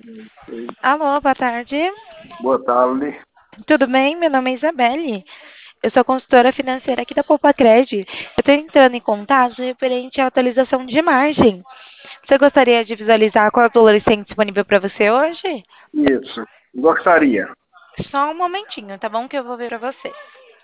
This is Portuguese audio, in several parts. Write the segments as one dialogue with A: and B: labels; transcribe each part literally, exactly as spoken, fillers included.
A: Sei.
B: Alô, boa tarde.
A: Boa tarde.
B: Tudo bem? Meu nome é Isabelle. Eu sou consultora financeira aqui da Poupa-Cred. Eu estou entrando em contato referente à atualização de margem. Você gostaria de visualizar qual é o valor que tem disponível para você hoje?
A: Isso. Gostaria.
B: Só um momentinho, tá bom? Que eu vou ver para você.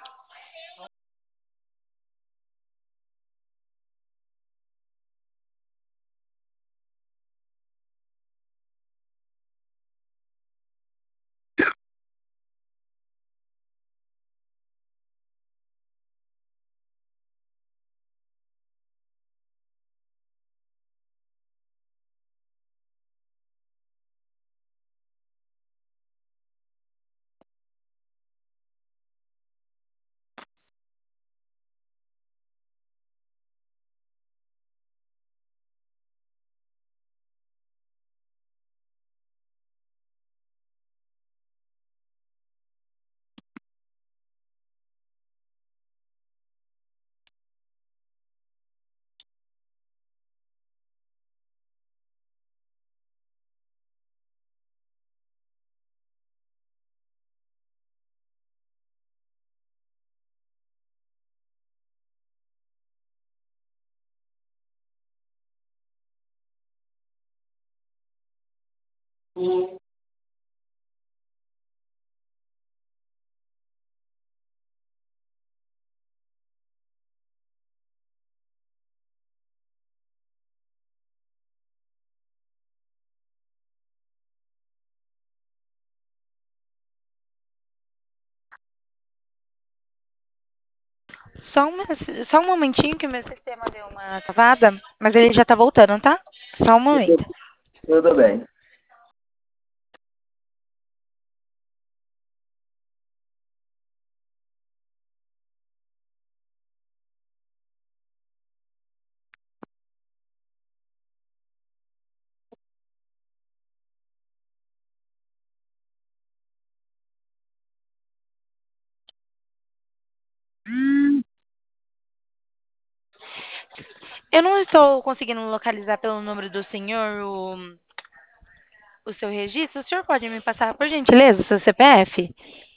B: Só, uma, só um momentinho que o meu sistema deu uma travada, mas ele já tá voltando, tá? Só um momento.
A: Tudo bem.
B: Eu não estou conseguindo localizar pelo número do senhor o, o seu registro. O senhor pode me passar, por gentileza, o seu C P F?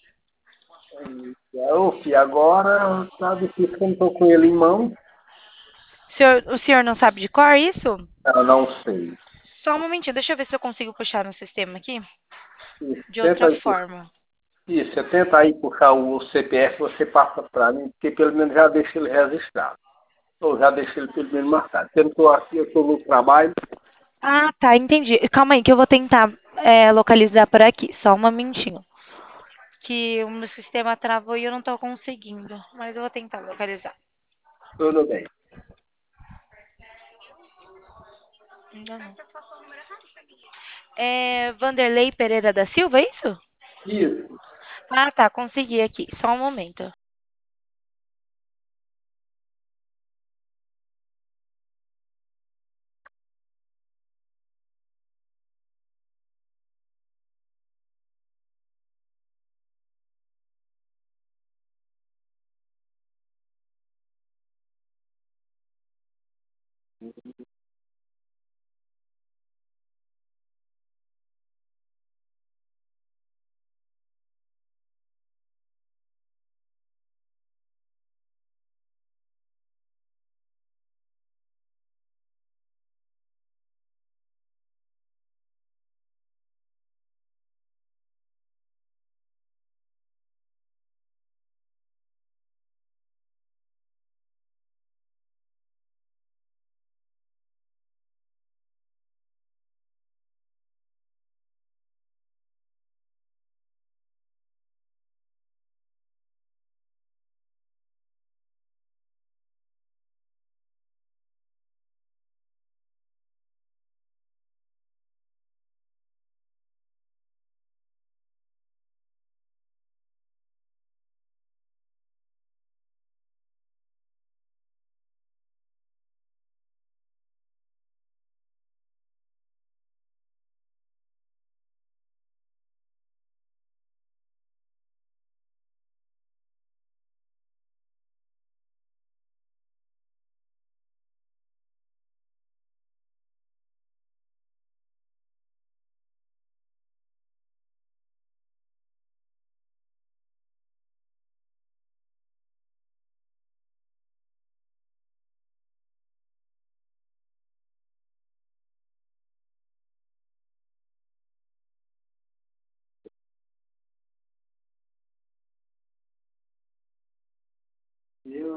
A: Eu, filho, agora tá difícil que eu não tô com ele em mão.
B: O senhor, o senhor não sabe de cor isso?
A: Eu não sei.
B: Só um momentinho, deixa eu ver se eu consigo puxar no sistema aqui
A: Isso,
B: de
A: tenta
B: outra
A: aí, pu-
B: forma.
A: isso, você tenta aí puxar o C P F, você passa para mim, porque pelo menos já deixa ele registrado. Ou já deixa ele pelo menos marcado. Eu não tô aqui, eu tô no trabalho.
B: Ah, tá, entendi. Calma aí que eu vou tentar é, localizar por aqui. Só um momentinho. Que o meu sistema travou e eu não tô conseguindo. Mas eu vou tentar localizar.
A: Tudo bem.
B: Ainda não. É Vanderlei Pereira da Silva, é isso?
A: Isso.
B: Ah, tá, consegui aqui. Só um momento.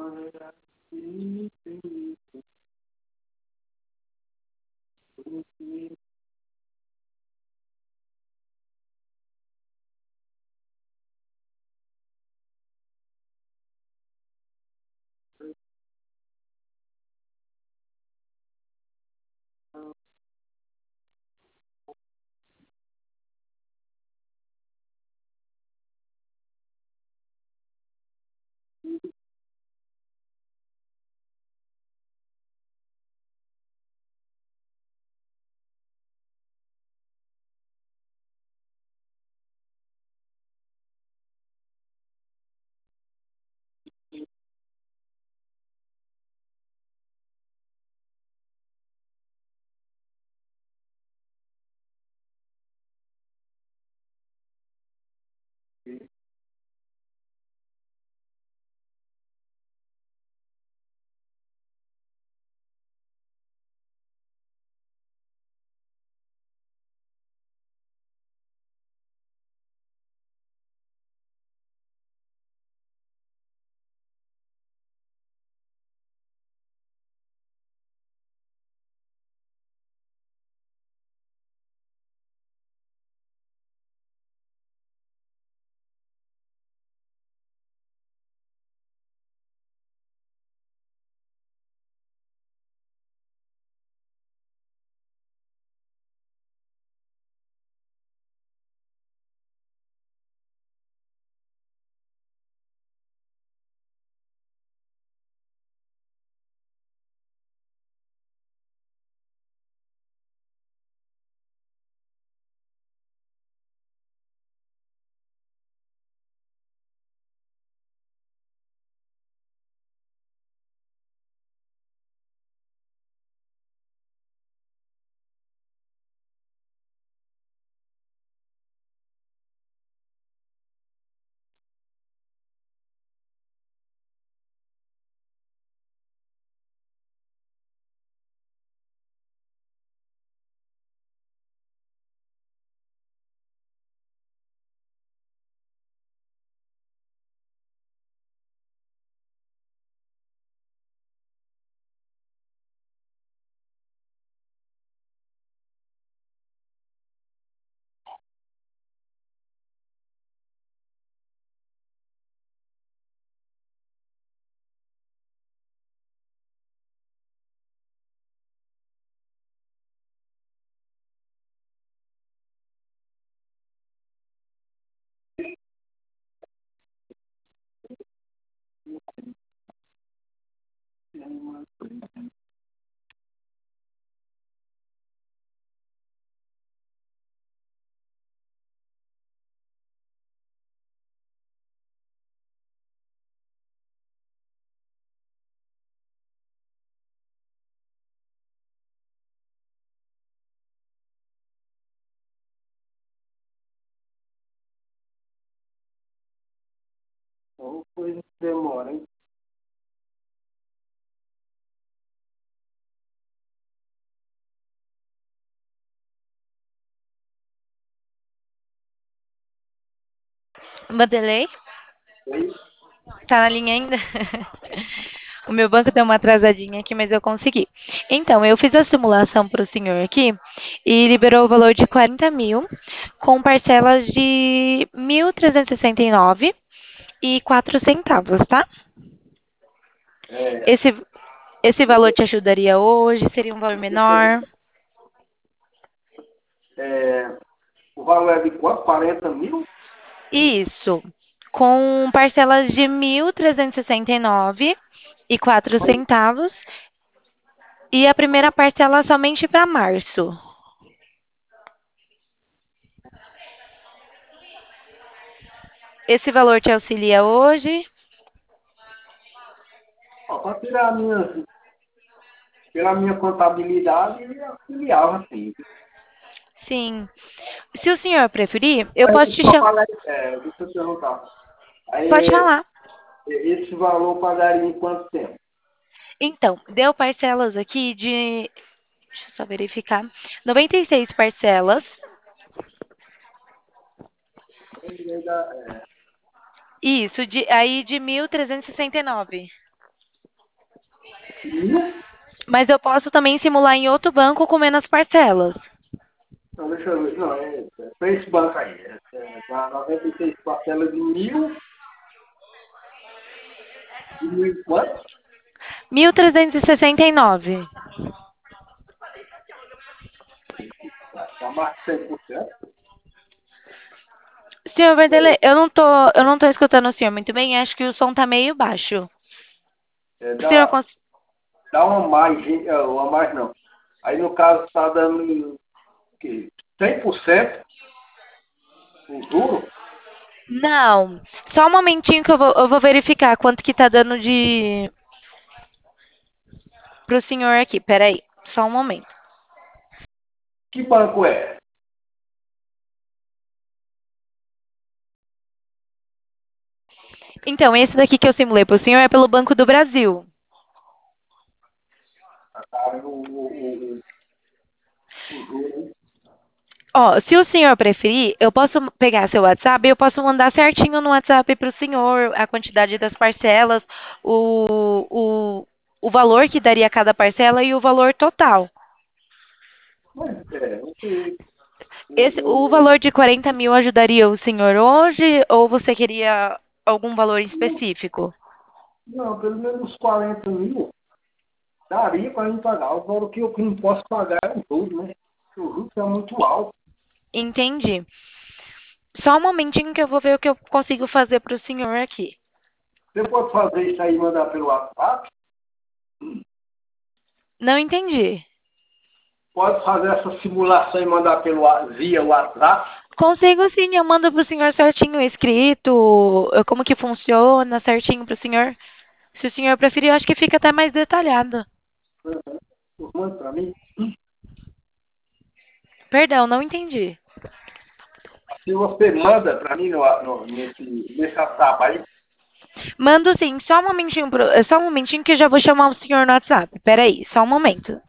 A: Ou coisa que demora, hein?
B: Vanderlei?
A: Oi?
B: Tá na linha ainda? O meu banco deu uma atrasadinha aqui, mas eu consegui. Então, eu fiz a simulação para o senhor aqui e liberou o valor de quarenta mil, com parcelas de mil trezentos e sessenta e nove e quatro centavos, tá?
A: É,
B: Esse, esse valor te ajudaria hoje? Seria um valor menor?
A: é, o valor é de quanto? quarenta mil?
B: Isso. Com parcelas de mil trezentos e sessenta e nove e quatro centavos. E a primeira parcela somente para março. Esse valor te auxilia hoje?
A: Para tirar a minha, pela minha contabilidade, ele auxiliava, sim.
B: Sim. Se o senhor preferir, eu posso
A: Aí,
B: te
A: só
B: chamar.
A: pagar, é, deixa eu perguntar.
B: Pode
A: Aí,
B: falar.
A: esse valor eu pagaria em quanto tempo?
B: Então, deu parcelas aqui de. Deixa eu só verificar. noventa e seis parcelas.
A: Ele ainda, é,
B: Isso, de, aí de mil trezentos e sessenta e nove.
A: Mil?
B: Mas eu posso também simular em outro banco com menos parcelas.
A: Então, deixa eu ver. Não, é, é para esse banco aí. É, é, dá noventa e seis parcelas de mil. De mil e quanto?
B: mil trezentos e sessenta e nove.
A: Dá mais de cem por cento.
B: Senhor Vanderlei, eu não tô, eu não tô escutando o senhor muito bem, acho que o som tá meio baixo.
A: É,
B: O senhor
A: dá,
B: cons...
A: dá uma margem, é, uma mais não. Aí no caso está dando o quê? cem por cento o juro?
B: Não, só um momentinho que eu vou, eu vou verificar quanto que tá dando de pro senhor aqui. Peraí, só um momento.
A: Que banco é?
B: Então, esse daqui que eu simulei pro senhor é pelo Banco do Brasil.
A: Tá, o, o, o, o juro.
B: Ó, se o senhor preferir, eu posso pegar seu WhatsApp e eu posso mandar certinho no WhatsApp pro senhor a quantidade das parcelas, o, o, o valor que daria cada parcela e o valor total.
A: Mas é, eu, eu,
B: Esse, o
A: eu,
B: valor de quarenta mil ajudaria o senhor hoje ou você queria algum valor específico?
A: não, pelo menos quarenta mil daria para mim pagar. Agora o que eu não posso pagar é o juro, né? O juro está muito alto.
B: Entendi. Só um momentinho que eu vou ver o que eu consigo fazer para o senhor aqui.
A: Você pode fazer isso aí e mandar pelo WhatsApp?
B: Não entendi.
A: Pode fazer essa simulação e mandar pelo, wa- via WhatsApp?
B: Consigo sim, eu mando para o senhor certinho escrito, eh, como que funciona certinho para o senhor. Se o senhor preferir, eu acho que fica até mais detalhado.
A: Uhum. Manda para mim.
B: Perdão, não entendi.
A: Se você manda para mim no, no, nesse, nesse WhatsApp aí,
B: Mando sim, só um momentinho, pro- eh, só um momentinho que eu já vou chamar o senhor no WhatsApp. Peraí, só um momento.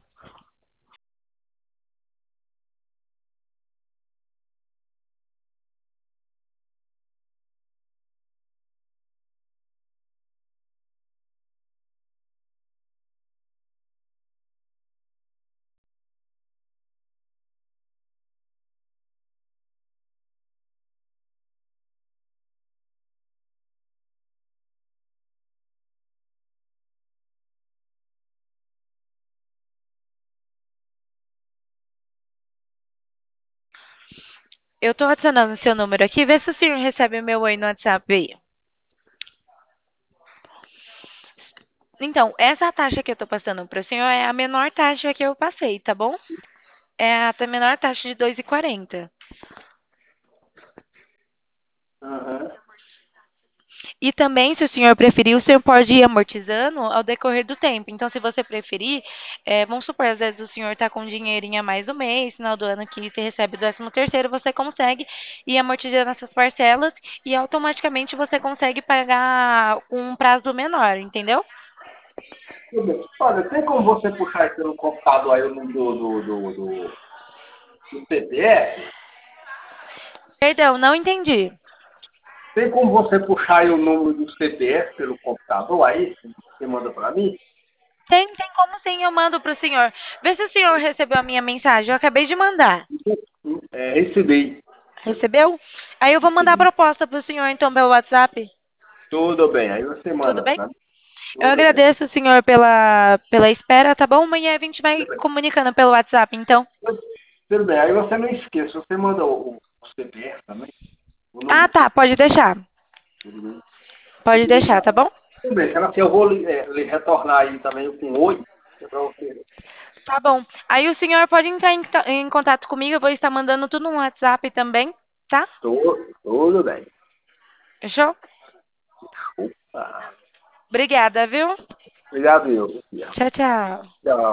B: Eu tô adicionando seu número aqui, vê se o senhor recebe o meu oi no WhatsApp aí. Então, essa taxa que eu tô passando pro senhor é a menor taxa que eu passei, tá bom? É a ta- menor taxa de dois e quarenta.
A: uhum.
B: E também, se o senhor preferir, o senhor pode ir amortizando ao decorrer do tempo. Então, se você preferir, é, vamos supor, às vezes o senhor está com dinheirinho a mais no mês, final do ano que você recebe o décimo terceiro, você consegue ir amortizando essas parcelas e automaticamente você consegue pagar com um prazo menor, entendeu?
A: Tudo bem. Olha, tem como você puxar isso no computador aí o número do, do, do, do, do C P F?
B: Perdão, não entendi.
A: Tem como você puxar aí o número do C P F pelo computador aí? Você manda para mim?
B: Tem, tem como sim, eu mando para o senhor. Vê se o senhor recebeu a minha mensagem, eu acabei de mandar.
A: É, recebi.
B: Recebeu? Aí eu vou mandar a
A: Recebi.
B: proposta para o senhor, então, pelo WhatsApp.
A: Tudo bem. Aí você
B: Tudo
A: manda
B: bem?
A: para mim.
B: Eu
A: Tudo bem.
B: agradeço, senhor, pela, pela espera, tá bom? Amanhã a gente vai
A: Tudo bem.
B: comunicando pelo WhatsApp, então.
A: Tudo bem. Aí você não esqueça. Você manda o, o C P F também? O
B: Ah,
A: número.
B: tá, pode deixar.
A: Tudo bem.
B: Pode
A: Tudo
B: deixar, tá bom?
A: bem. Cara, assim, eu vou lhe, é, lhe retornar aí também com oi. Para você.
B: Tá bom. Aí o senhor pode entrar em, em contato comigo, eu vou estar mandando tudo no WhatsApp também, tá?
A: Tudo, tudo bem.
B: Fechou?
A: Opa.
B: Obrigada, viu?
A: Obrigado, eu. Sofia.
B: Tchau, tchau.
A: Tchau.